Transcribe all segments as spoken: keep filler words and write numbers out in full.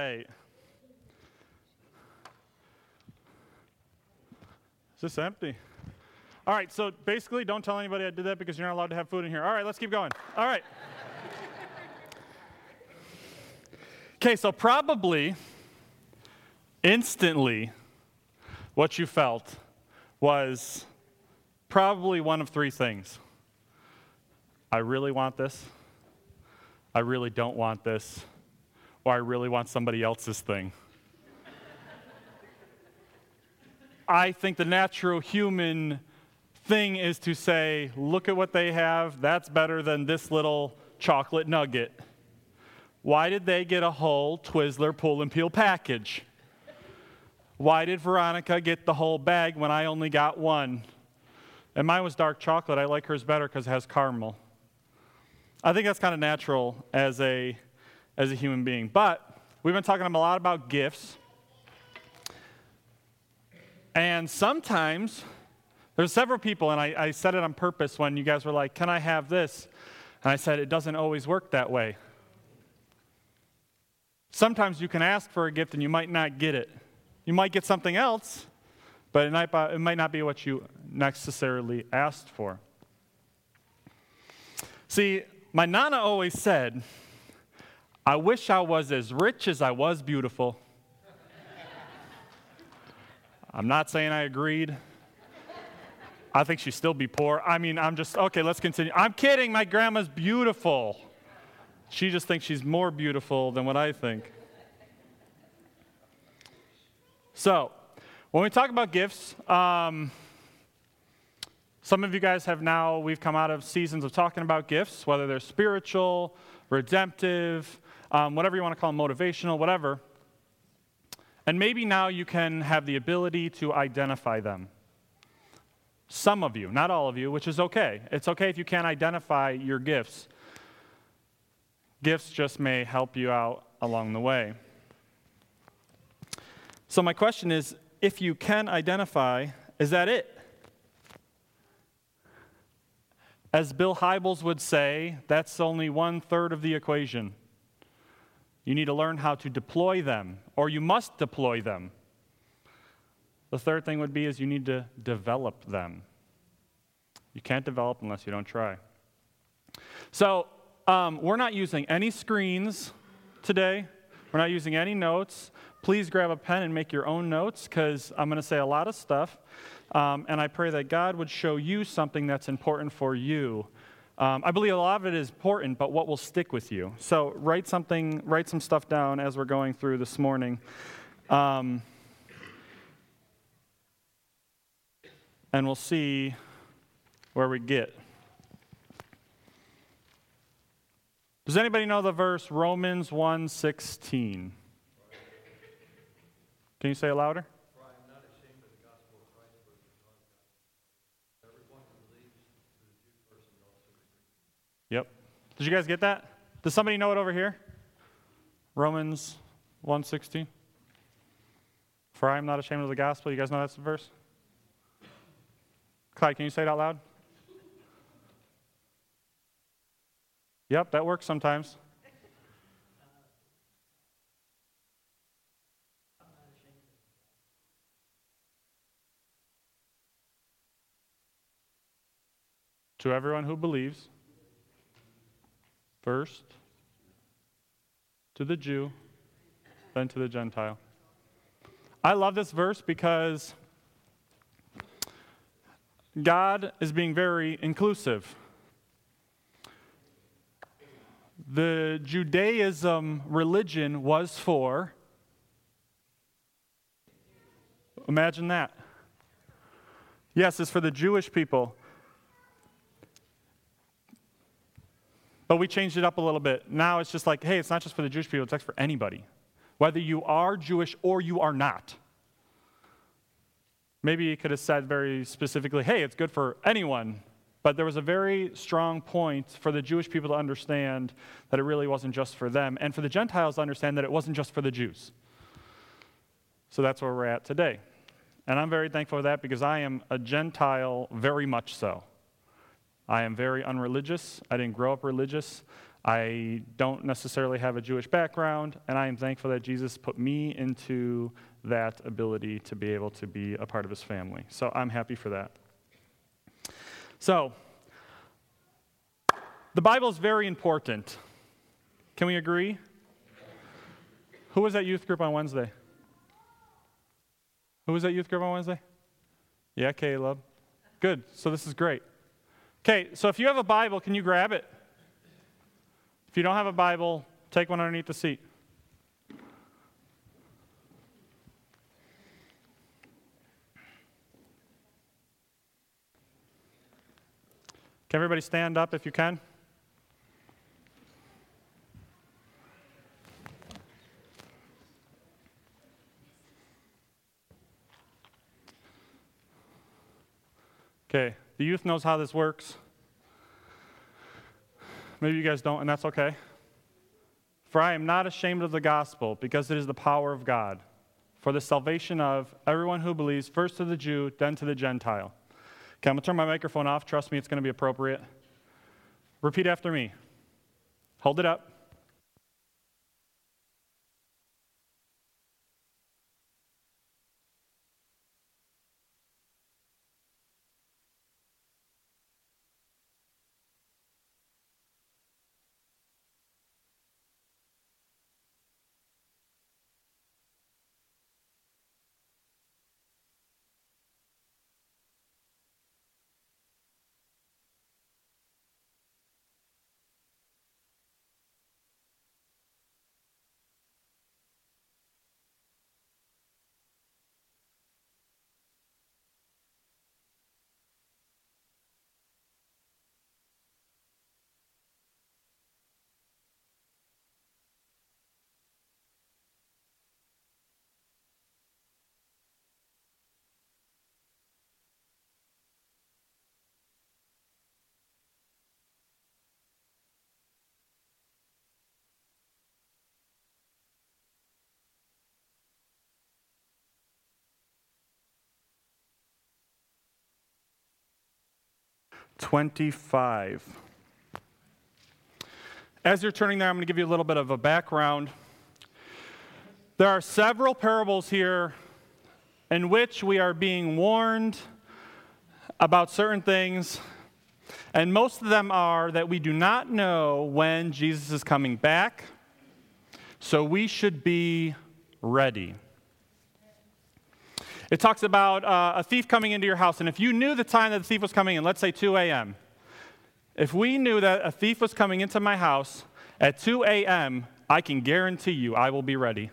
right. Is this empty? All right, so basically don't tell anybody I did that because you're not allowed to have food in here. All right, let's keep going. All right. Okay, so probably instantly what you felt was probably one of three things. I really want this. I really don't want this. Or I really want somebody else's thing. I think the natural human thing is to say, look at what they have. That's better than this little chocolate nugget. Why did they get a whole Twizzler pull and peel package? Why did Veronica get the whole bag when I only got one? And mine was dark chocolate. I like hers better because it has caramel. I think that's kind of natural as a, as a human being. But we've been talking a lot about gifts. And sometimes, there's several people, and I, I said it on purpose when you guys were like, can I have this? And I said, it doesn't always work that way. Sometimes you can ask for a gift and you might not get it. You might get something else, but it might, it might not be what you necessarily asked for. See, my Nana always said, I wish I was as rich as I was beautiful. I'm not saying I agreed. I think she'd still be poor. I mean, I'm just, okay, let's continue. I'm kidding, my grandma's beautiful. She just thinks she's more beautiful than what I think. So, when we talk about gifts, um, some of you guys have now, we've come out of seasons of talking about gifts, whether they're spiritual, redemptive, um, whatever you want to call them, motivational, whatever. And maybe now you can have the ability to identify them. Some of you, not all of you, which is okay. It's okay if you can't identify your gifts. Gifts just may help you out along the way. So my question is, if you can identify, is that it? As Bill Hybels would say, that's only one third of the equation. You need to learn how to deploy them, or you must deploy them. The third thing would be is you need to develop them. You can't develop unless you don't try. So um, we're not using any screens today. We're not using any notes. Please grab a pen and make your own notes because I'm going to say a lot of stuff. Um, and I pray that God would show you something that's important for you. Um, I believe a lot of it is important, but what will stick with you? So write something, write some stuff down as we're going through this morning. Um, and we'll see where we get. Does anybody know the verse Romans one sixteen? Can you say it louder? For I am not ashamed of the gospel of Christ, for it is the power of God. Everyone who believes, to the Jew first and also to the Greek. Yep. Did you guys get that? Does somebody know it over here? Romans one sixteen. For I am not ashamed of the gospel. You guys know that's the verse? Clyde, can you say it out loud? Yep, that works sometimes. To everyone who believes, first to the Jew, then to the Gentile. I love this verse because God is being very inclusive. The Judaism religion was for, imagine that. Yes, it's for the Jewish people. But we changed it up a little bit. Now it's just like, hey, it's not just for the Jewish people, it's for anybody. Whether you are Jewish or you are not. Maybe he could have said very specifically, hey, it's good for anyone. But there was a very strong point for the Jewish people to understand that it really wasn't just for them, and for the Gentiles to understand that it wasn't just for the Jews. So that's where we're at today. And I'm very thankful for that because I am a Gentile very much so. I am very unreligious. I didn't grow up religious. I don't necessarily have a Jewish background, and I am thankful that Jesus put me into that ability to be able to be a part of his family. So I'm happy for that. So, the Bible is very important. Can we agree? Who was at youth group on Wednesday? Who was at youth group on Wednesday? Yeah, Caleb. Good. So this is great. Okay, so if you have a Bible, can you grab it? If you don't have a Bible, take one underneath the seat. Can everybody stand up if you can? Okay, the youth knows how this works. Maybe you guys don't, and that's okay. For I am not ashamed of the gospel, because it is the power of God, for the salvation of everyone who believes, first to the Jew, then to the Gentile. Okay, I'm going to turn my microphone off. Trust me, it's going to be appropriate. Repeat after me. Hold it up. twenty-five. As you're turning there, I'm going to give you a little bit of a background. There are several parables here in which we are being warned about certain things, and most of them are that we do not know when Jesus is coming back, so we should be ready. It talks about uh, a thief coming into your house, and if you knew the time that the thief was coming in, let's say two a.m., if we knew that a thief was coming into my house at two a.m., I can guarantee you I will be ready.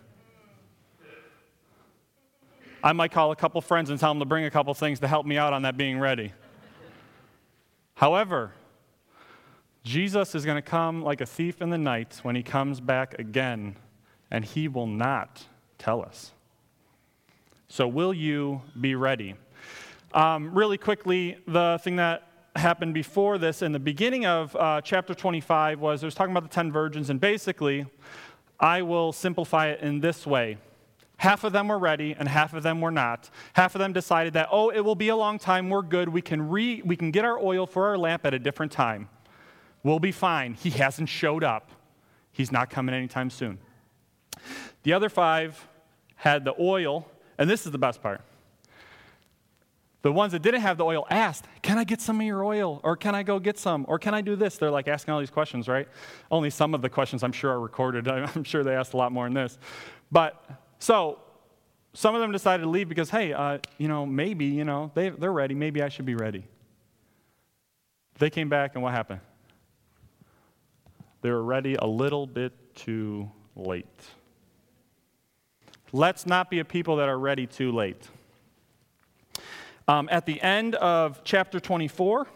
I might call a couple friends and tell them to bring a couple things to help me out on that being ready. However, Jesus is going to come like a thief in the night when he comes back again, and he will not tell us. So will you be ready? Um, really quickly, the thing that happened before this in the beginning of uh, chapter twenty-five was it was talking about the ten virgins, and basically, I will simplify it in this way. Half of them were ready, and half of them were not. Half of them decided that, oh, it will be a long time, we're good, we can re we can get our oil for our lamp at a different time. We'll be fine. He hasn't showed up. He's not coming anytime soon. The other five had the oil. And this is the best part. The ones that didn't have the oil asked, can I get some of your oil? Or can I go get some? Or can I do this? They're like asking all these questions, right? Only some of the questions I'm sure are recorded. I'm sure they asked a lot more than this. But, so, some of them decided to leave because, hey, uh, you know, maybe, you know, they, they're ready. Maybe I should be ready. They came back, and what happened? They were ready a little bit too late. Let's not be a people that are ready too late. Um, at the end of chapter twenty-four,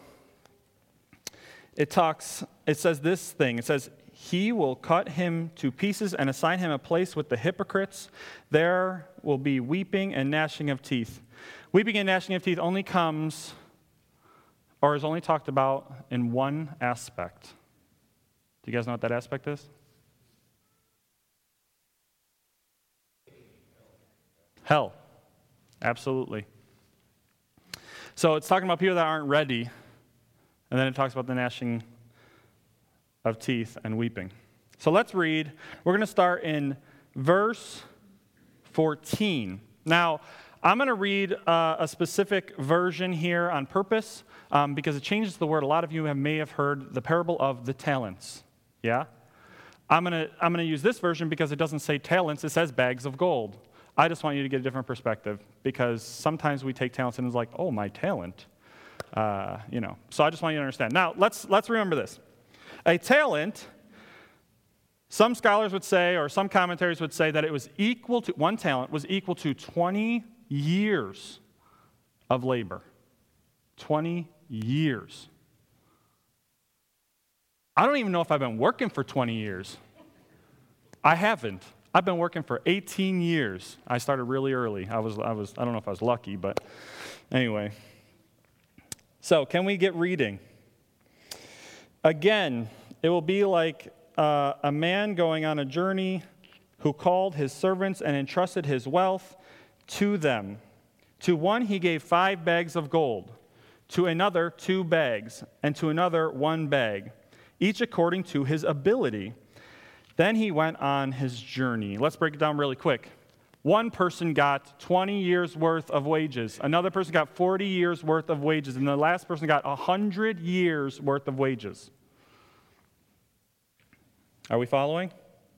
it talks, it says this thing. It says, he will cut him to pieces and assign him a place with the hypocrites. There will be weeping and gnashing of teeth. Weeping and gnashing of teeth only comes, or is only talked about in one aspect. Do you guys know what that aspect is? Hell. Absolutely. So it's talking about people that aren't ready, And then it talks about the gnashing of teeth and weeping. So let's read. We're going to start in verse fourteen. Now, I'm going to read uh, a specific version here on purpose um, because it changes the word. A lot of you have, may have heard the parable of the talents. Yeah? I'm going to I'm going to use this version because it doesn't say talents, it says bags of gold. I just want you to get a different perspective because sometimes we take talents and it's like, oh, my talent. Uh, you know. So I just want you to understand. Now, let's let's remember this. A talent, some scholars would say, or some commentaries would say, that it was equal to, one talent was equal to twenty years of labor. twenty years. I don't even know if I've been working for twenty years. I haven't. I've been working for eighteen years. I started really early. I was, I was, I don't know if I was lucky, but anyway. So, can we get reading? Again, it will be like uh, a man going on a journey who called his servants and entrusted his wealth to them. To one he gave five bags of gold, to another two bags, and to another one bag, each according to his ability. Then he went on his journey. Let's break it down really quick. One person got twenty years worth of wages. Another person got forty years worth of wages. And the last person got one hundred years worth of wages. Are we following?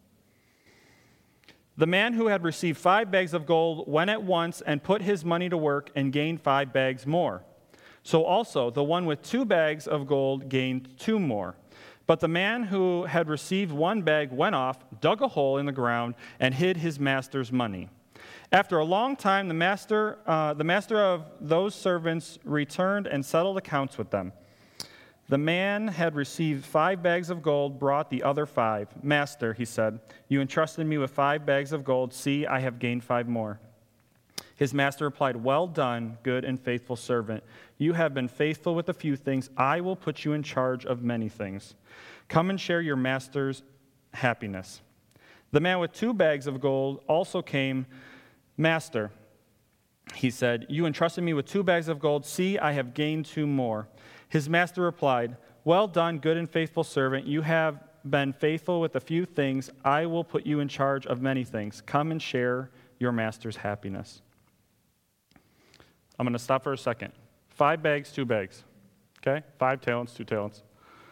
The man who had received five bags of gold went at once and put his money to work and gained five bags more. So also the one with two bags of gold gained two more. But the man who had received one bag went off, dug a hole in the ground, and hid his master's money. After a long time, the master, uh, the master of those servants returned and settled accounts with them. The man had received five bags of gold, brought the other five. Master, he said, you entrusted me with five bags of gold. See, I have gained five more. His master replied, well done, good and faithful servant. You have been faithful with a few things. I will put you in charge of many things. Come and share your master's happiness. The man with two bags of gold also came. Master, he said, you entrusted me with two bags of gold. See, I have gained two more. His master replied, well done, good and faithful servant. You have been faithful with a few things. I will put you in charge of many things. Come and share your master's happiness. I'm going to stop for a second. Five bags, two bags. Okay? Five talents, two talents.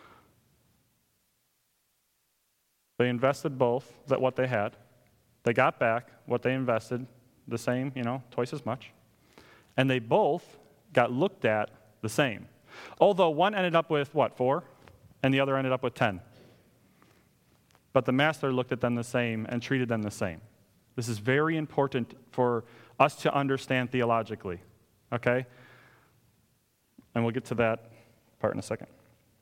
They invested both, that what they had. They got back what they invested, the same, you know, twice as much. And they both got looked at the same. Although one ended up with, what, four? And the other ended up with ten. But the master looked at them the same and treated them the same. This is very important for us to understand theologically. Okay? And we'll get to that part in a second.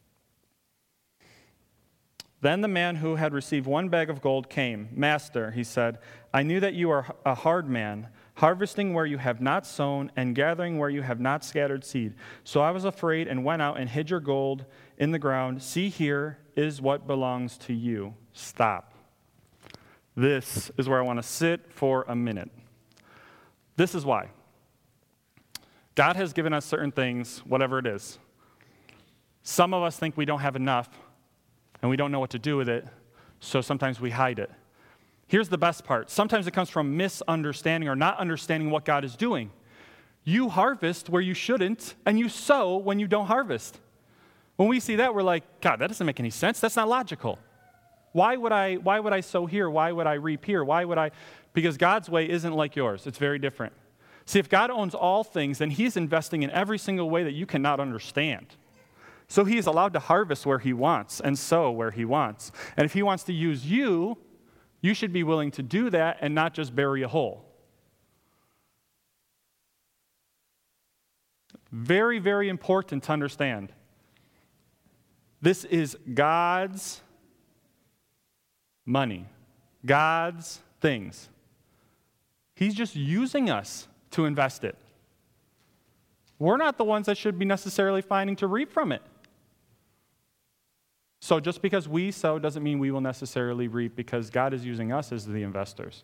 Then the man who had received one bag of gold came. Master, he said, I knew that you are a hard man, harvesting where you have not sown and gathering where you have not scattered seed. So I was afraid and went out and hid your gold in the ground. See, here is what belongs to you. Stop. This is where I want to sit for a minute. This is why. God has given us certain things, whatever it is. Some of us think we don't have enough, and we don't know what to do with it, so sometimes we hide it. Here's the best part. Sometimes it comes from misunderstanding or not understanding what God is doing. You harvest where you shouldn't, and you sow when you don't harvest. When we see that, we're like, God, that doesn't make any sense. That's not logical. Why would I, why would I sow here? Why would I reap here? Why would I? Because God's way isn't like yours. It's very different. See, if God owns all things, then he's investing in every single way that you cannot understand. So he is allowed to harvest where he wants and sow where he wants. And if he wants to use you, you should be willing to do that and not just bury a hole. Very, very important to understand. This is God's money, God's things. He's just using us to invest it. We're not the ones that should be necessarily finding to reap from it. So just because we sow doesn't mean we will necessarily reap, because God is using us as the investors.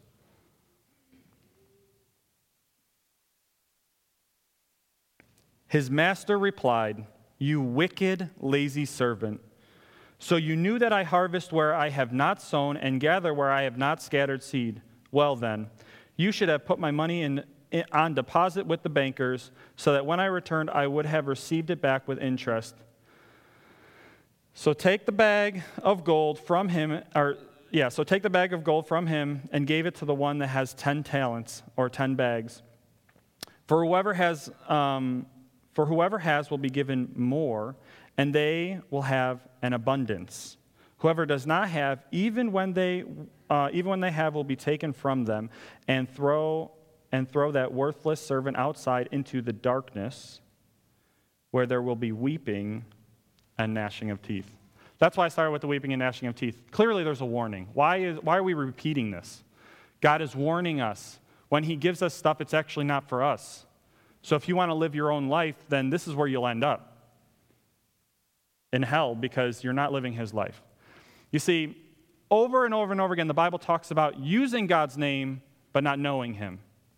His master replied, you wicked, lazy servant. So you knew that I harvest where I have not sown and gather where I have not scattered seed. Well then, you should have put my money in, in on deposit with the bankers, so that when I returned I would have received it back with interest. So take the bag of gold from him, or yeah, so take the bag of gold from him and gave it to the one that has ten talents, or ten bags. For whoever has, um, for whoever has will be given more, and they will have an abundance. Whoever does not have, even when they, uh, even when they have, will be taken from them, and throw and throw that worthless servant outside into the darkness, where there will be weeping and gnashing of teeth. That's why I started with the weeping and gnashing of teeth. Clearly, there's a warning. Why is why are we repeating this? God is warning us. When He gives us stuff, it's actually not for us. So if you want to live your own life, then this is where you'll end up. In hell, because you're not living His life. You see, over and over and over again, the Bible talks about using God's name, but not knowing Him.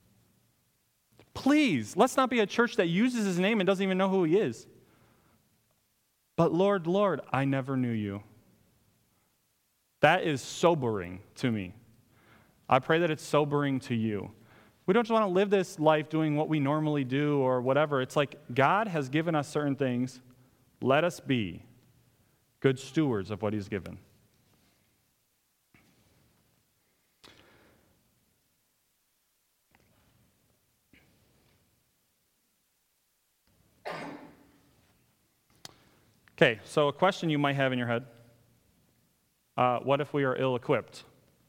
Please, let's not be a church that uses His name and doesn't even know who He is. But Lord, Lord, I never knew you. That is sobering to me. I pray that it's sobering to you. We don't just want to live this life doing what we normally do or whatever. It's like God has given us certain things. Let us be good stewards of what He's given. Okay, so a question you might have in your head. Uh, what if we are ill-equipped?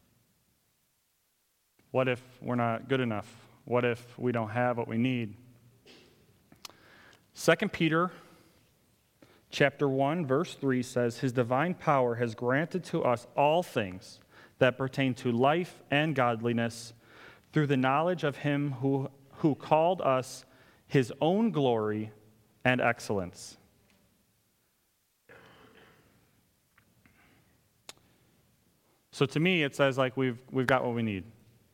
What if we're not good enough? What if we don't have what we need? Second Peter chapter one, verse three says, His divine power has granted to us all things that pertain to life and godliness through the knowledge of Him who, who called us His own glory and excellence. So to me, it says like we've we've got what we need.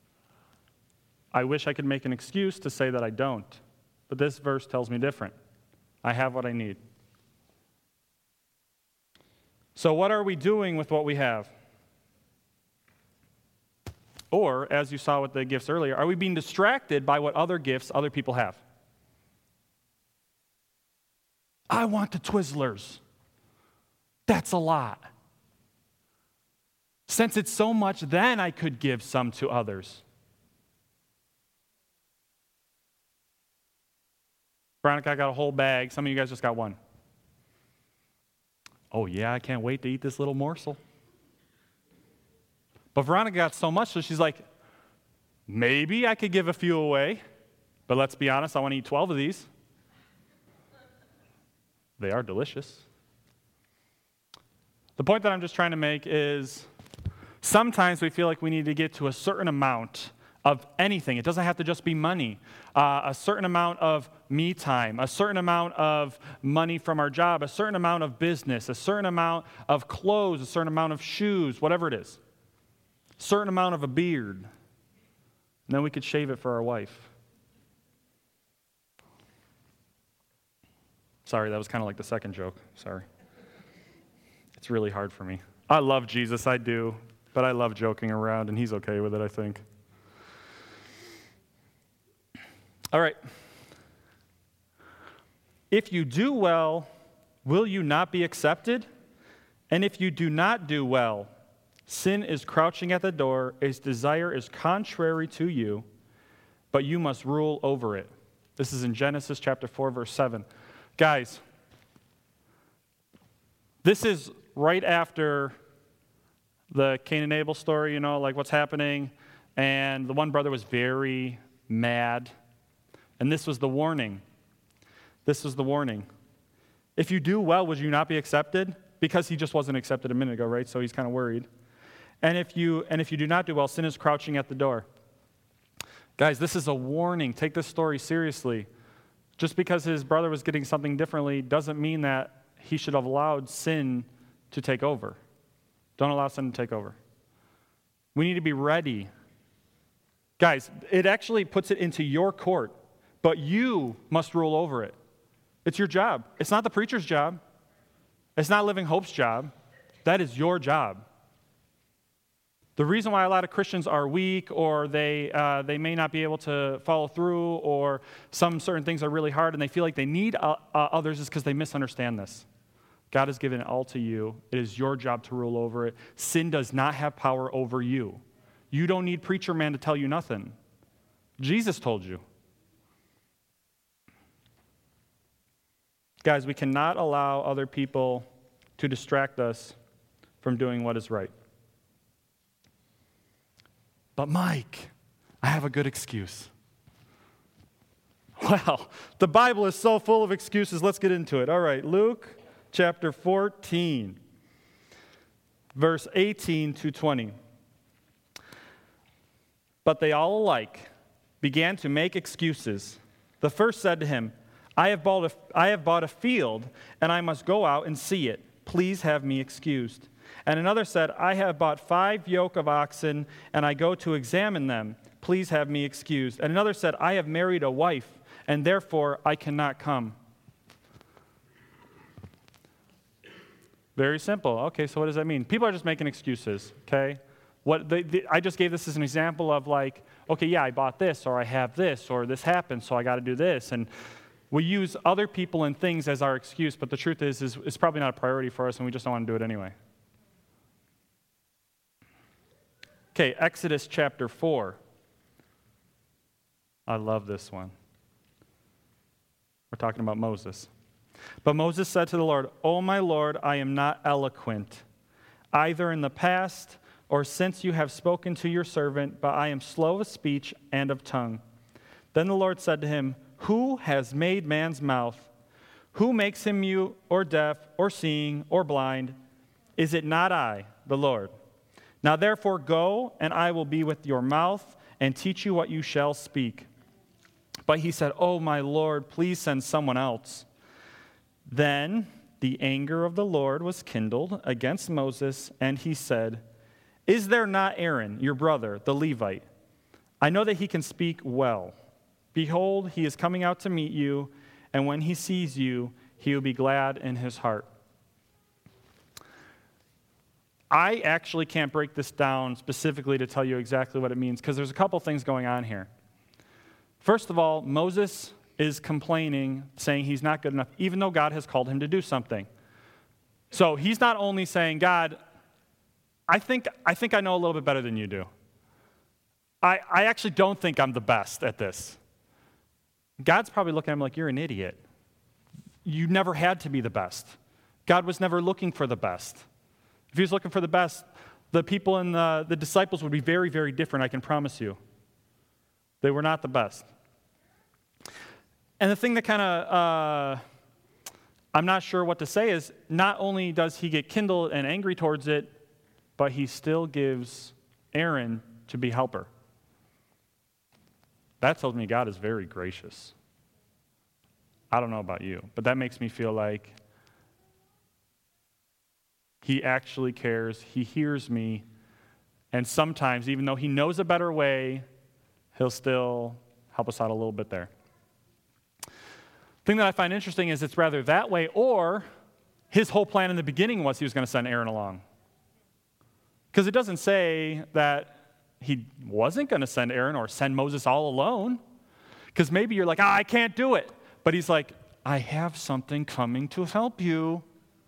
I wish I could make an excuse to say that I don't, but this verse tells me different. I have what I need. So what are we doing with what we have? Or, as you saw with the gifts earlier, are we being distracted by what other gifts other people have? I want the Twizzlers. That's a lot. Since it's so much, then I could give some to others. Veronica, I got a whole bag. Some of you guys just got one. Oh, yeah, I can't wait to eat this little morsel. But Veronica got so much, so she's like, maybe I could give a few away. But let's be honest, I want to eat twelve of these. They are delicious. The point that I'm just trying to make is sometimes we feel like we need to get to a certain amount of anything. It doesn't have to just be money. Uh, a certain amount of me time, a certain amount of money from our job, a certain amount of business, a certain amount of clothes, a certain amount of shoes, whatever it is. A certain amount of a beard. And then we could shave it for our wife. Sorry, that was kind of like the second joke. Sorry. It's really hard for me. I love Jesus, I do. But I love joking around, and He's okay with it, I think. All right. If you do well, will you not be accepted? And if you do not do well, sin is crouching at the door, its desire is contrary to you, but you must rule over it. This is in Genesis chapter four, verse seven. Guys, this is right after the Cain and Abel story, you know, like what's happening. And the one brother was very mad. And this was the warning. This was the warning. If you do well, would you not be accepted? Because he just wasn't accepted a minute ago, right? So he's kind of worried. And if you and if you do not do well, sin is crouching at the door. Guys, this is a warning. Take this story seriously. Just because his brother was getting something differently doesn't mean that he should have allowed sin to take over. Don't allow sin to take over. We need to be ready. Guys, it actually puts it into your court, but you must rule over it. It's your job. It's not the preacher's job. It's not Living Hope's job. That is your job. The reason why a lot of Christians are weak, or they uh, they may not be able to follow through, or some certain things are really hard and they feel like they need uh, uh, others is because they misunderstand this. God has given it all to you. It is your job to rule over it. Sin does not have power over you. You don't need preacher man to tell you nothing. Jesus told you. Guys, we cannot allow other people to distract us from doing what is right. But Mike, I have a good excuse. Well, the Bible is so full of excuses. Let's get into it. All right, Luke chapter fourteen, verse eighteen to twenty. But they all alike began to make excuses. The first said to him, I have bought a, I have bought a field, and I must go out and see it. Please have me excused. And another said, I have bought five yoke of oxen, and I go to examine them. Please have me excused. And another said, I have married a wife, and therefore I cannot come. Very simple. Okay, so what does that mean? People are just making excuses, okay? What they, they, I just gave this as an example of like, okay, yeah, I bought this, or I have this, or this happened, so I got to do this. And we use other people and things as our excuse, but the truth is, is it's probably not a priority for us, and we just don't want to do it anyway. Okay, Exodus chapter four. I love this one. We're talking about Moses. But Moses said to the Lord, O my Lord, I am not eloquent, either in the past or since you have spoken to your servant, but I am slow of speech and of tongue. Then the Lord said to him, Who has made man's mouth? Who makes him mute or deaf or seeing or blind? Is it not I, the Lord? Now therefore go, and I will be with your mouth and teach you what you shall speak. But he said, Oh, my Lord, please send someone else. Then the anger of the Lord was kindled against Moses, and he said, Is there not Aaron, your brother, the Levite? I know that he can speak well. Behold, he is coming out to meet you, and when he sees you, he will be glad in his heart. I actually can't break this down specifically to tell you exactly what it means, because there's a couple things going on here. First of all, Moses is complaining, saying he's not good enough, even though God has called him to do something. So he's not only saying, God, I think I think I know a little bit better than you do. I, I actually don't think I'm the best at this. God's probably looking at him like, you're an idiot. You never had to be the best. God was never looking for the best. If he was looking for the best, the people and the, the disciples would be very, very different, I can promise you. They were not the best. And the thing that kind of, uh, I'm not sure what to say is, not only does he get kindled and angry towards it, but he still gives Aaron to be helper. That tells me God is very gracious. I don't know about you, but that makes me feel like he actually cares, he hears me, and sometimes, even though he knows a better way, he'll still help us out a little bit there. The thing that I find interesting is it's rather that way, or his whole plan in the beginning was he was going to send Aaron along. Because it doesn't say that he wasn't going to send Aaron or send Moses all alone. Because maybe you're like, ah, I can't do it. But he's like, I have something coming to help you.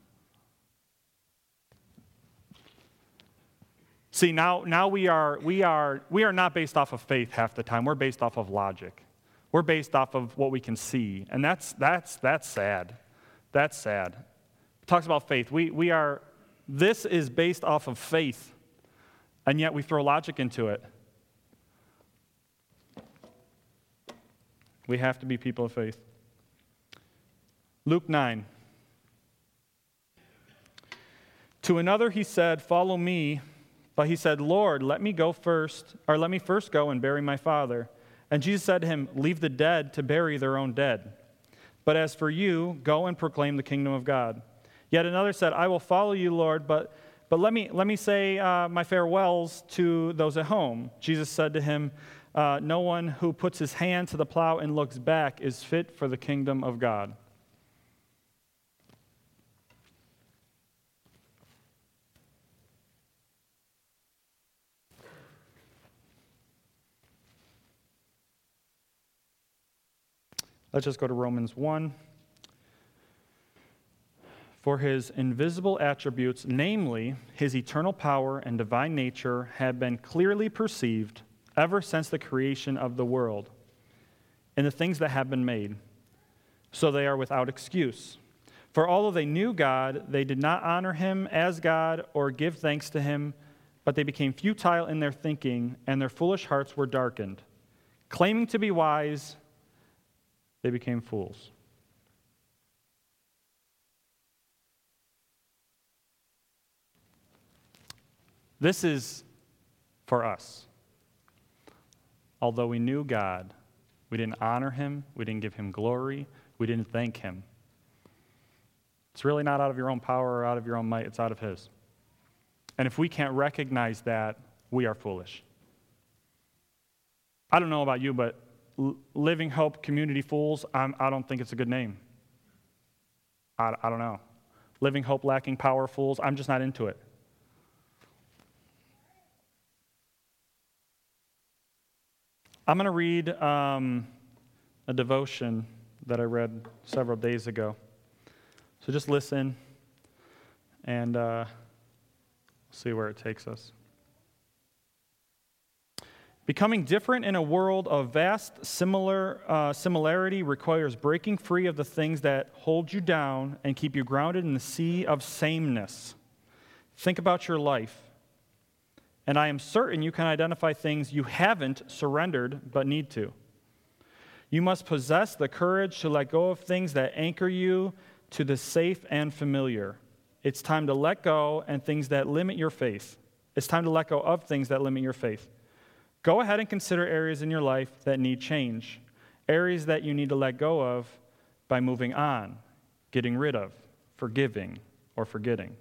See, now, now we are we are we are not based off of faith half the time. We're based off of logic. We're based off of what we can see, and that's that's that's sad. That's sad. It talks about faith. We we are. This is based off of faith, and yet we throw logic into it. We have to be people of faith. Luke nine. To another he said, "Follow me." But he said, Lord, let me go first, or let me first go and bury my father. And Jesus said to him, leave the dead to bury their own dead. But as for you, go and proclaim the kingdom of God. Yet another said, I will follow you, Lord, but but let me let me say uh, my farewells to those at home. Jesus said to him, uh, no one who puts his hand to the plow and looks back is fit for the kingdom of God. Let's just go to Romans one. For his invisible attributes, namely his eternal power and divine nature, have been clearly perceived ever since the creation of the world and the things that have been made. So they are without excuse. For although they knew God, they did not honor him as God or give thanks to him, but they became futile in their thinking, and their foolish hearts were darkened. Claiming to be wise, they became fools. This is for us. Although we knew God, we didn't honor him, we didn't give him glory, we didn't thank him. It's really not out of your own power or out of your own might, it's out of his. And if we can't recognize that, we are foolish. I don't know about you, but Living Hope Community Fools, I'm, I don't think it's a good name. I, I don't know. Living Hope Lacking Power Fools, I'm just not into it. I'm going to read um, a devotion that I read several days ago. So just listen and uh, see where it takes us. Becoming different in a world of vast similar uh, similarity requires breaking free of the things that hold you down and keep you grounded in the sea of sameness. Think about your life. And I am certain you can identify things you haven't surrendered but need to. You must possess the courage to let go of things that anchor you to the safe and familiar. It's time to let go and things that limit your faith. It's time to let go of things that limit your faith. Go ahead and consider areas in your life that need change, areas that you need to let go of by moving on, getting rid of, forgiving, or forgetting.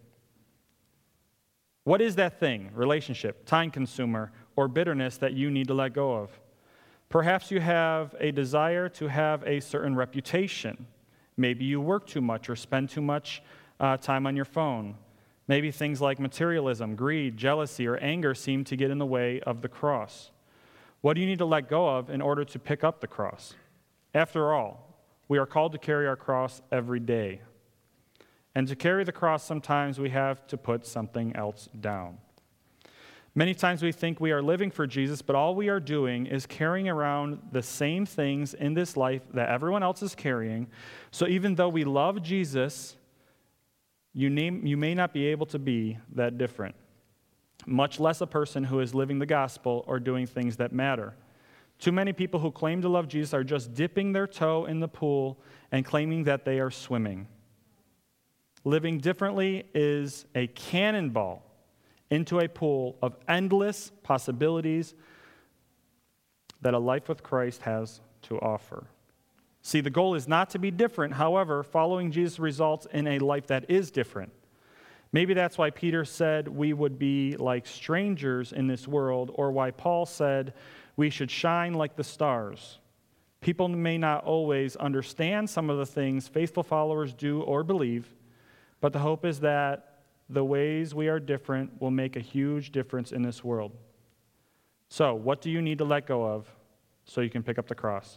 What is that thing, relationship, time consumer, or bitterness that you need to let go of? Perhaps you have a desire to have a certain reputation. Maybe you work too much or spend too much uh, time on your phone. Maybe things like materialism, greed, jealousy, or anger seem to get in the way of the cross. What do you need to let go of in order to pick up the cross? After all, we are called to carry our cross every day. And to carry the cross, sometimes we have to put something else down. Many times we think we are living for Jesus, but all we are doing is carrying around the same things in this life that everyone else is carrying. So even though we love Jesus, you, name, you may not be able to be that different, much less a person who is living the gospel or doing things that matter. Too many people who claim to love Jesus are just dipping their toe in the pool and claiming that they are swimming. Living differently is a cannonball into a pool of endless possibilities that a life with Christ has to offer. See, the goal is not to be different. However, following Jesus results in a life that is different. Maybe that's why Peter said we would be like strangers in this world, or why Paul said we should shine like the stars. People may not always understand some of the things faithful followers do or believe, but the hope is that the ways we are different will make a huge difference in this world. So, what do you need to let go of so you can pick up the cross?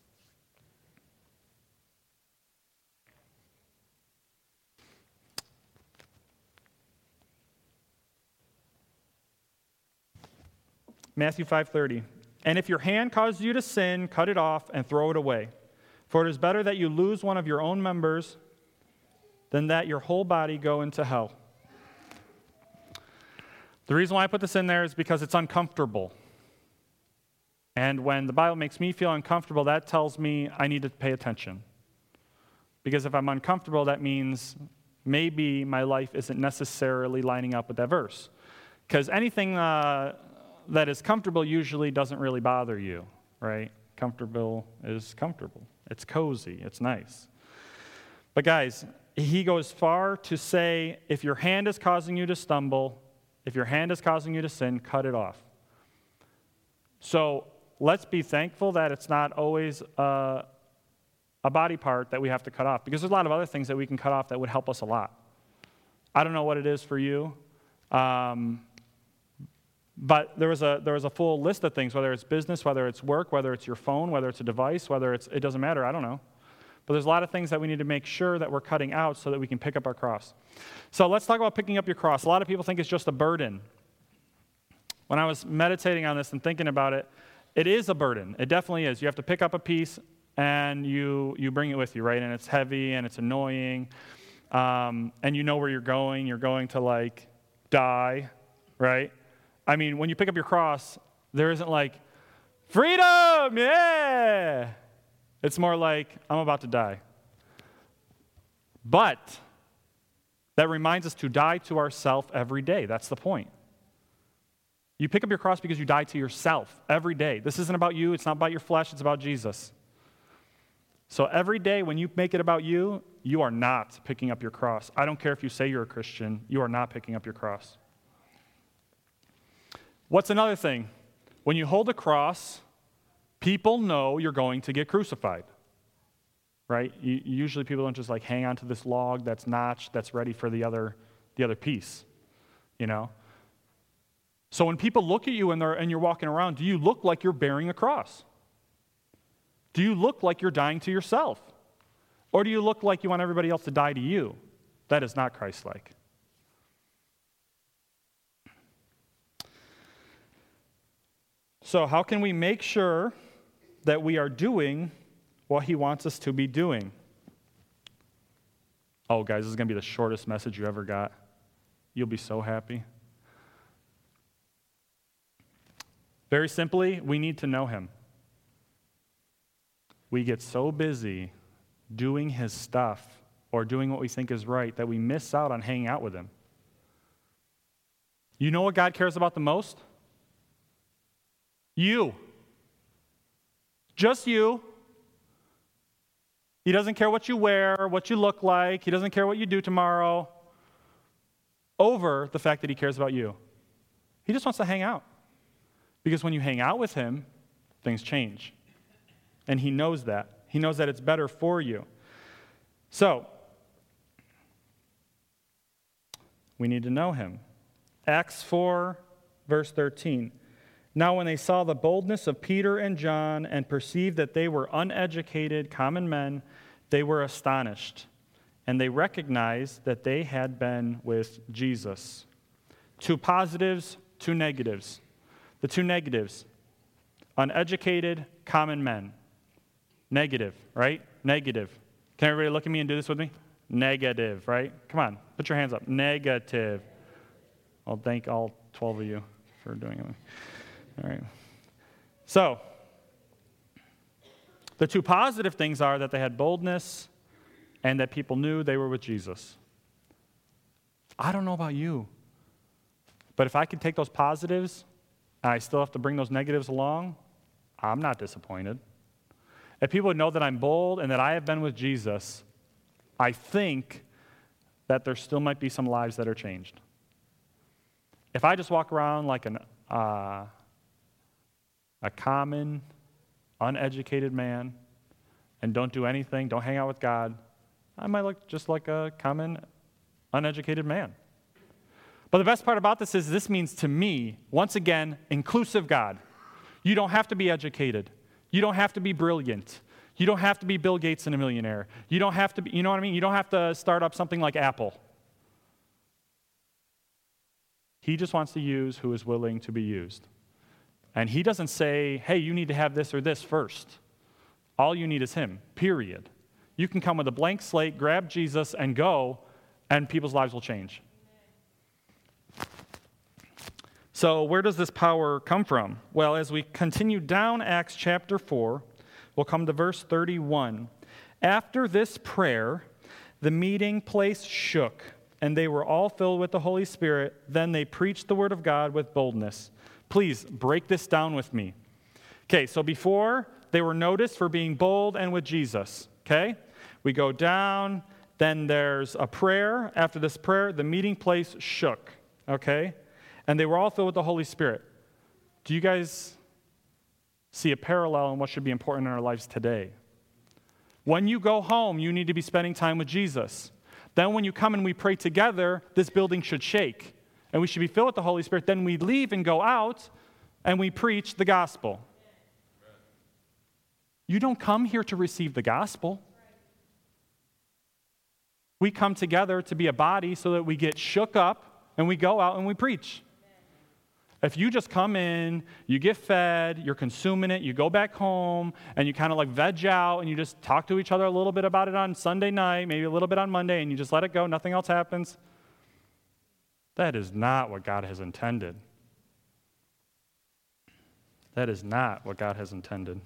Matthew five thirty. And if your hand causes you to sin, cut it off and throw it away. For it is better that you lose one of your own members than that your whole body go into hell. The reason why I put this in there is because it's uncomfortable. And when the Bible makes me feel uncomfortable, that tells me I need to pay attention. Because if I'm uncomfortable, that means maybe my life isn't necessarily lining up with that verse. Because anything uh, that is comfortable usually doesn't really bother you, right? Comfortable is comfortable. It's cozy. It's nice. But guys, he goes far to say, if your hand is causing you to stumble, if your hand is causing you to sin, cut it off. So let's be thankful that it's not always uh, a body part that we have to cut off, because there's a lot of other things that we can cut off that would help us a lot. I don't know what it is for you, um, But there was a there was a full list of things, whether it's business, whether it's work, whether it's your phone, whether it's a device, whether it's, it doesn't matter, I don't know. But there's a lot of things that we need to make sure that we're cutting out so that we can pick up our cross. So let's talk about picking up your cross. A lot of people think it's just a burden. When I was meditating on this and thinking about it, it is a burden. It definitely is. You have to pick up a piece and you you bring it with you, right? And it's heavy and it's annoying. Um, and you know where you're going. You're going to, like, die, right? I mean, when you pick up your cross, there isn't like, freedom, yeah! It's more like, I'm about to die. But that reminds us to die to ourselves every day. That's the point. You pick up your cross because you die to yourself every day. This isn't about you. It's not about your flesh. It's about Jesus. So every day when you make it about you, you are not picking up your cross. I don't care if you say you're a Christian. You are not picking up your cross. What's another thing? When you hold a cross, people know you're going to get crucified, right? You, usually people don't just like hang on to this log that's notched, that's ready for the other, the other piece, you know? So when people look at you and, they're, and you're walking around, do you look like you're bearing a cross? Do you look like you're dying to yourself? Or do you look like you want everybody else to die to you? That is not Christ-like. So how can we make sure that we are doing what he wants us to be doing? Oh, guys, this is going to be the shortest message you ever got. You'll be so happy. Very simply, we need to know him. We get so busy doing his stuff or doing what we think is right that we miss out on hanging out with him. You know what God cares about the most? You. Just you. He doesn't care what you wear, what you look like. He doesn't care what you do tomorrow. Over the fact that he cares about you. He just wants to hang out. Because when you hang out with him, things change. And he knows that. He knows that it's better for you. So, we need to know him. Acts four, verse thirteen. Now when they saw the boldness of Peter and John and perceived that they were uneducated, common men, they were astonished. And they recognized that they had been with Jesus. Two positives, two negatives. The two negatives, uneducated, common men. Negative, right? Negative. Can everybody look at me and do this with me? Negative, right? Come on, put your hands up. Negative. I'll thank all twelve of you for doing it. All right. So, the two positive things are that they had boldness and that people knew they were with Jesus. I don't know about you, but if I could take those positives and I still have to bring those negatives along, I'm not disappointed. If people would know that I'm bold and that I have been with Jesus, I think that there still might be some lives that are changed. If I just walk around like an uh, a common, uneducated man and don't do anything, don't hang out with God, I might look just like a common, uneducated man. But the best part about this is this means to me, once again, inclusive God. You don't have to be educated. You don't have to be brilliant. You don't have to be Bill Gates and a millionaire. You don't have to be, you know what I mean? You don't have to start up something like Apple. He just wants to use who is willing to be used. And he doesn't say, hey, you need to have this or this first. All you need is him, period. You can come with a blank slate, grab Jesus, and go, and people's lives will change. So where does this power come from? Well, as we continue down Acts chapter four, we'll come to verse thirty-one. After this prayer, the meeting place shook, and they were all filled with the Holy Spirit. Then they preached the word of God with boldness. Please break this down with me. Okay, so before, they were noticed for being bold and with Jesus. Okay? We go down, then there's a prayer. After this prayer, the meeting place shook. Okay? And they were all filled with the Holy Spirit. Do you guys see a parallel in what should be important in our lives today? When you go home, you need to be spending time with Jesus. Then when you come and we pray together, this building should shake. and we should be filled with the Holy Spirit, then we leave and go out and we preach the gospel. You don't come here to receive the gospel. We come together to be a body so that we get shook up and we go out and we preach. If you just come in, you get fed, you're consuming it, you go back home, and you kind of like veg out, and you just talk to each other a little bit about it on Sunday night, maybe a little bit on Monday, and you just let it go, nothing else happens. That is not what God has intended. That is not what God has intended.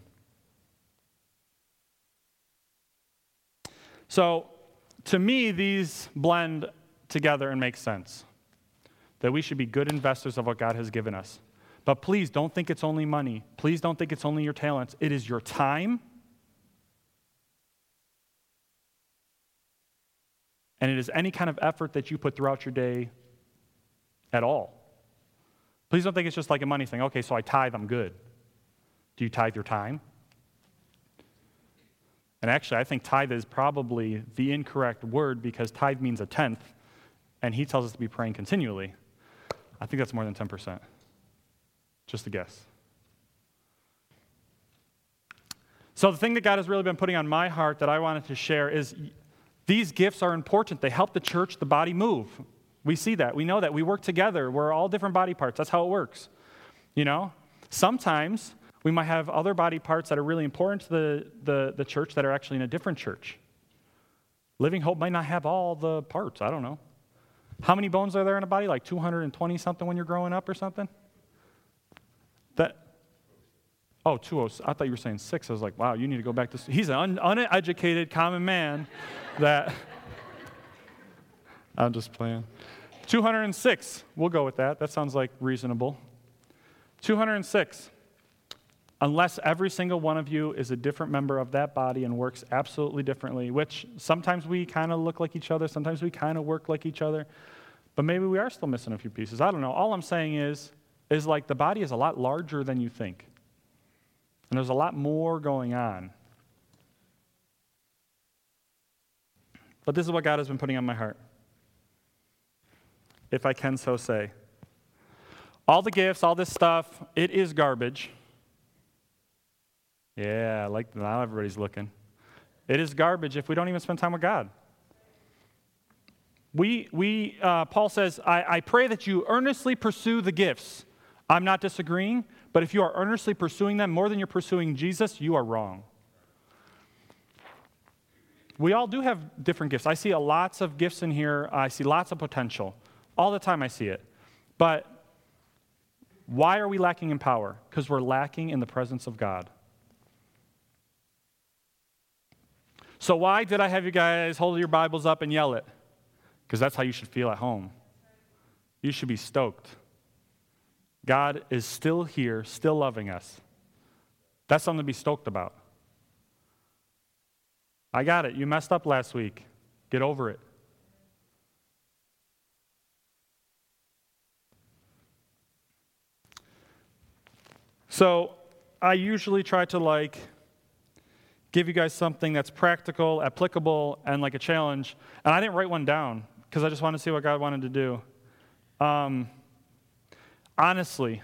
So, to me, these blend together and make sense. That we should be good investors of what God has given us. But please don't think it's only money. Please don't think it's only your talents. It is your time. And it is any kind of effort that you put throughout your day at all. Please don't think it's just like a money thing. Okay, so I tithe, I'm good. Do you tithe your time? And actually, I think tithe is probably the incorrect word because tithe means a tenth, and he tells us to be praying continually. I think that's more than ten percent. Just a guess. So the thing that God has really been putting on my heart that I wanted to share is these gifts are important. They help the church, the body move. We see that. We know that. We work together. We're all different body parts. That's how it works. You know? Sometimes we might have other body parts that are really important to the, the, the church that are actually in a different church. Living Hope might not have all the parts. I don't know. How many bones are there in a body? Like two hundred twenty something when you're growing up or something? That, oh, two oh, I thought you were saying six. I was like, wow, you need to go back to, he's an un, uneducated common man that, I'm just playing. two hundred six, we'll go with that. That sounds like reasonable. two hundred six. Unless every single one of you is a different member of that body and works absolutely differently, which sometimes we kind of look like each other, sometimes we kind of work like each other, but maybe we are still missing a few pieces. I don't know. All I'm saying is, is like the body is a lot larger than you think. And there's a lot more going on. But this is what God has been putting on my heart, if I can so say. All the gifts, all this stuff, it is garbage. Yeah, like now everybody's looking. It is garbage if we don't even spend time with God. We, we uh, Paul says, I, I pray that you earnestly pursue the gifts. I'm not disagreeing, but if you are earnestly pursuing them more than you're pursuing Jesus, you are wrong. We all do have different gifts. I see lots of gifts in here. I see lots of potential. All the time I see it. But why are we lacking in power? Because we're lacking in the presence of God. So why did I have you guys hold your Bibles up and yell it? Because that's how you should feel at home. You should be stoked. God is still here, still loving us. That's something to be stoked about. I got it. You messed up last week. Get over it. So I usually try to like give you guys something that's practical, applicable, and like a challenge. And I didn't write one down because I just wanted to see what God wanted to do. Um, honestly,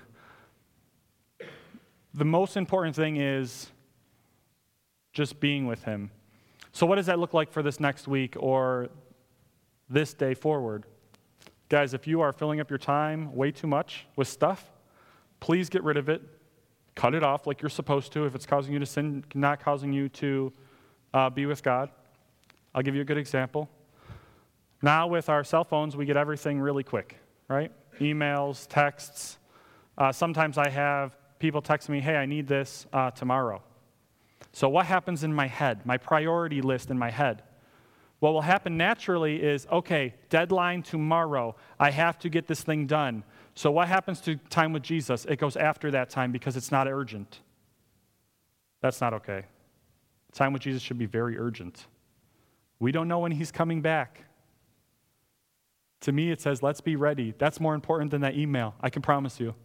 the most important thing is just being with him. So what does that look like for this next week or this day forward? Guys, if you are filling up your time way too much with stuff, please get rid of it. Cut it off like you're supposed to if it's causing you to sin, not causing you to uh, be with God. I'll give you a good example. Now with our cell phones, we get everything really quick, right? Emails, texts. Uh, sometimes I have people text me, hey, I need this uh, tomorrow. So what happens in my head, my priority list in my head? What will happen naturally is, okay, deadline tomorrow. I have to get this thing done. So what happens to time with Jesus? It goes after that time because it's not urgent. That's not okay. Time with Jesus should be very urgent. We don't know when he's coming back. To me, it says, let's be ready. That's more important than that email, I can promise you.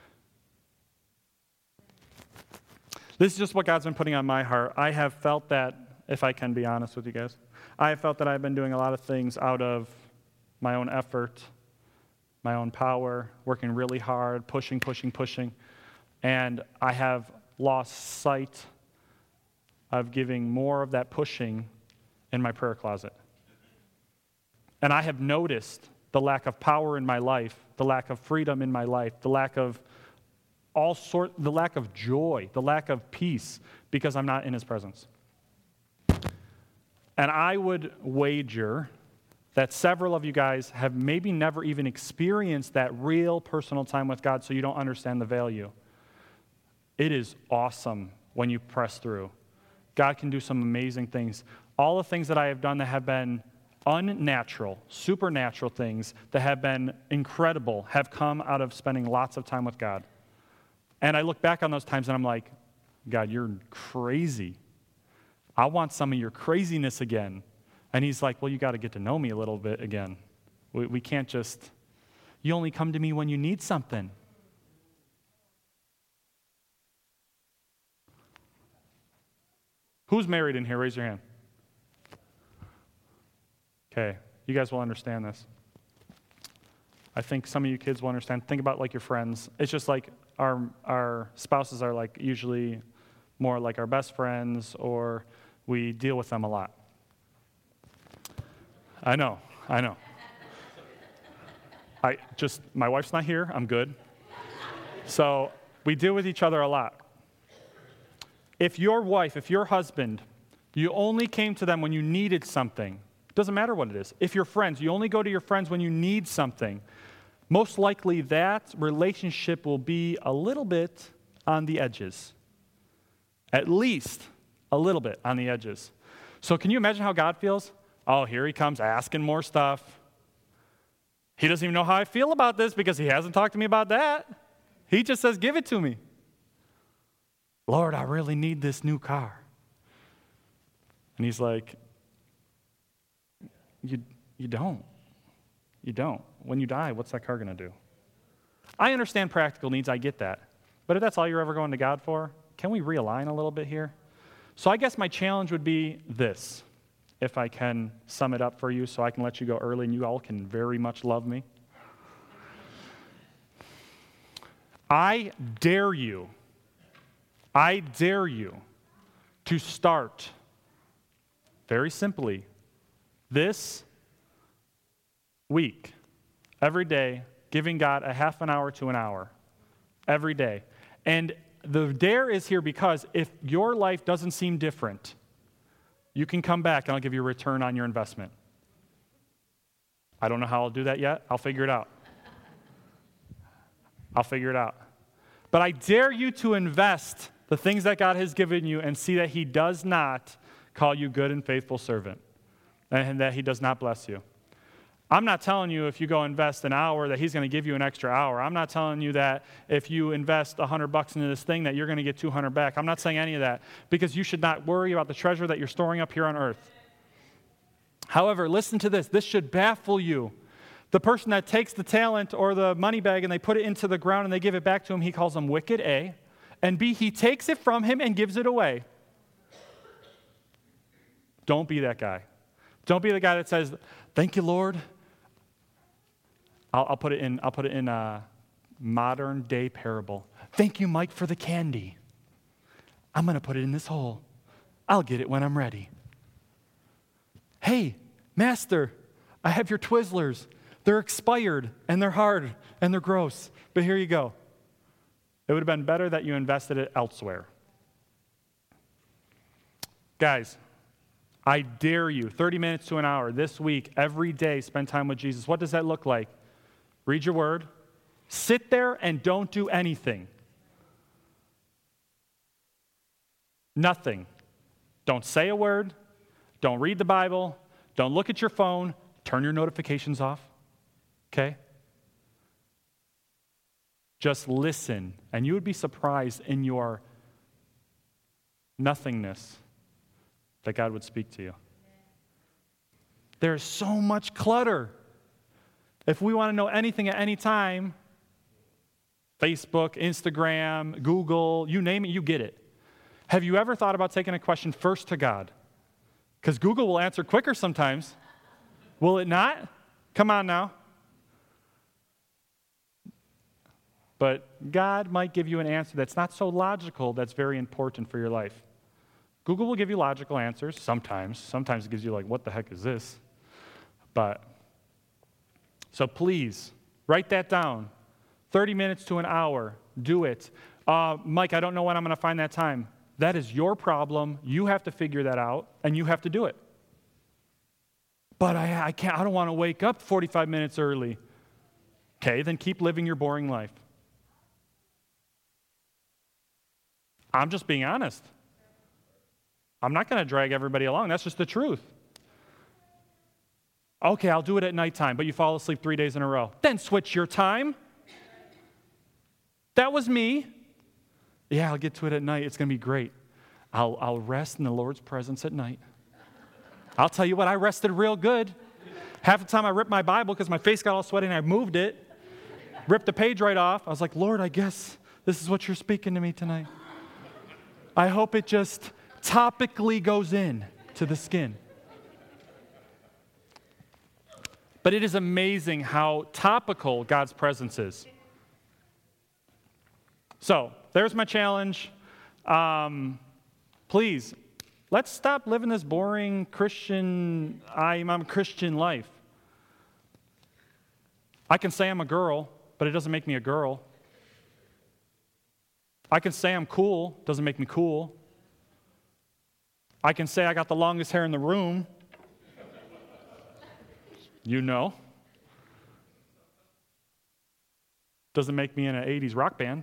This is just what God's been putting on my heart. I have felt that, if I can be honest with you guys, I have felt that I've been doing a lot of things out of my own effort, my own power, working really hard, pushing, pushing, pushing. And I have lost sight of giving more of that pushing in my prayer closet. And I have noticed the lack of power in my life, the lack of freedom in my life, the lack of all sort, the lack of joy, the lack of peace, because I'm not in his presence. And I would wager that several of you guys have maybe never even experienced that real personal time with God, so you don't understand the value. It is awesome when you press through. God can do some amazing things. All the things that I have done that have been unnatural, supernatural things that have been incredible have come out of spending lots of time with God. And I look back on those times and I'm like, God, you're crazy. I want some of your craziness again. And he's like, well, you got to get to know me a little bit again. We, we can't just, you only come to me when you need something. Who's married in here? Raise your hand. Okay, you guys will understand this. I think some of you kids will understand. Think about like your friends. It's just like our our spouses are like usually more like our best friends, or we deal with them a lot. I know, I know. I just, my wife's not here, I'm good. So we deal with each other a lot. If your wife, if your husband, you only came to them when you needed something, doesn't matter what it is. If you're friends, you only go to your friends when you need something, most likely that relationship will be a little bit on the edges. At least a little bit on the edges. So can you imagine how God feels? Oh, here he comes asking more stuff. He doesn't even know how I feel about this because he hasn't talked to me about that. He just says, give it to me. Lord, I really need this new car. And he's like, you, you don't. You don't. When you die, what's that car going to do? I understand practical needs. I get that. But if that's all you're ever going to God for, can we realign a little bit here? So I guess my challenge would be this, if I can sum it up for you so I can let you go early and you all can very much love me. I dare you, I dare you to start very simply this week, every day, giving God a half an hour to an hour, every day. And the dare is here because if your life doesn't seem different, you can come back and I'll give you a return on your investment. I don't know how I'll do that yet. I'll figure it out. I'll figure it out. But I dare you to invest the things that God has given you and see that he does not call you good and faithful servant and that he does not bless you. I'm not telling you if you go invest an hour that he's going to give you an extra hour. I'm not telling you that if you invest one hundred bucks into this thing that you're going to get two hundred back. I'm not saying any of that because you should not worry about the treasure that you're storing up here on earth. However, listen to this. This should baffle you. The person that takes the talent or the money bag and they put it into the ground and they give it back to him, he calls them wicked, A. And B, he takes it from him and gives it away. Don't be that guy. Don't be the guy that says, thank you, Lord. I'll, I'll put it in, I'll put it in a modern day parable. Thank you, Mike, for the candy. I'm going to put it in this hole. I'll get it when I'm ready. Hey, Master, I have your Twizzlers. They're expired, and they're hard, and they're gross. But here you go. It would have been better that you invested it elsewhere. Guys, I dare you, thirty minutes to an hour this week, every day, spend time with Jesus. What does that look like? Read your word. Sit there and don't do anything. Nothing. Don't say a word. Don't read the Bible. Don't look at your phone. Turn your notifications off. Okay? Just listen, and you would be surprised in your nothingness that God would speak to you. There's so much clutter. If we want to know anything at any time, Facebook, Instagram, Google, you name it, you get it. Have you ever thought about taking a question first to God? Because Google will answer quicker sometimes. Will it not? Come on now. But God might give you an answer that's not so logical that's very important for your life. Google will give you logical answers sometimes. Sometimes it gives you like, what the heck is this? But, so please, write that down. thirty minutes to an hour. Do it. Uh, Mike, I don't know when I'm going to find that time. That is your problem. You have to figure that out, and you have to do it. But I, I can't. I don't want to wake up forty-five minutes early. Okay, then keep living your boring life. I'm just being honest. I'm not going to drag everybody along. That's just the truth. Okay, I'll do it at nighttime, but you fall asleep three days in a row. Then switch your time. That was me. Yeah, I'll get to it at night. It's going to be great. I'll, I'll rest in the Lord's presence at night. I'll tell you what, I rested real good. Half the time I ripped my Bible because my face got all sweaty and I moved it. Ripped the page right off. I was like, Lord, I guess this is what you're speaking to me tonight. I hope it just topically goes in to the skin. But it is amazing how topical God's presence is. So, there's my challenge. Um, please, let's stop living this boring Christian, I'm, I'm a Christian life. I can say I'm a girl, but it doesn't make me a girl. I can say I'm cool, doesn't make me cool. I can say I got the longest hair in the room. You know. Doesn't make me in an eighties rock band.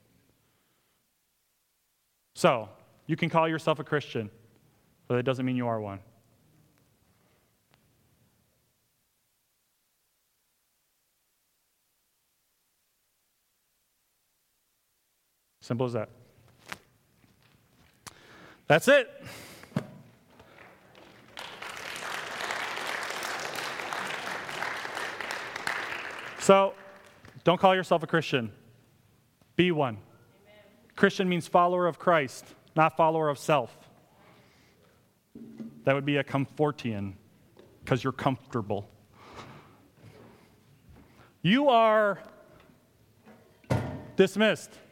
So, you can call yourself a Christian, but that doesn't mean you are one. Simple as that. That's it. So, don't call yourself a Christian. Be one. Amen. Christian means follower of Christ, not follower of self. That would be a comfortian, because you're comfortable. You are dismissed.